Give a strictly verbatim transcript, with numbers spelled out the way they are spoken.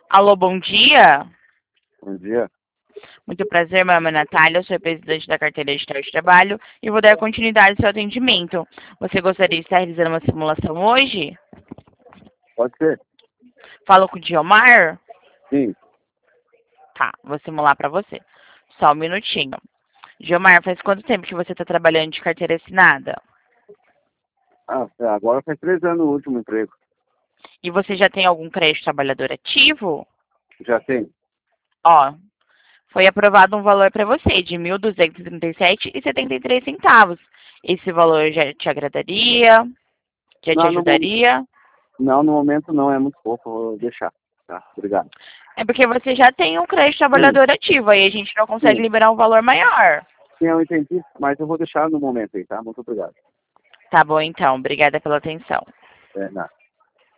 Alô, bom dia. Bom dia. Muito prazer, meu nome é Natália, eu sou representante da carteira digital de trabalho e vou dar continuidade ao seu atendimento. Você gostaria de estar realizando uma simulação hoje? Pode ser? Falo com o Diomar? Sim. Tá, vou simular para você. Só um minutinho. Diomar, faz quanto tempo que você está trabalhando de carteira assinada? Ah, é, agora faz três anos o último emprego. E você já tem algum crédito trabalhador ativo? Já tem. Ó, foi aprovado um valor para você de mil duzentos e trinta e sete reais e setenta e três centavos. Esse valor já te agradaria? Já te Não, no, mom- ajudaria? não, no momento não, é muito pouco, vou deixar. Tá, obrigado. É porque você já tem um crédito Sim, trabalhador ativo, aí a gente não consegue sim. liberar um valor maior. Sim, eu entendi, mas eu vou deixar no momento aí, tá? Muito obrigado. Tá bom, então. Obrigada pela atenção. É, nada.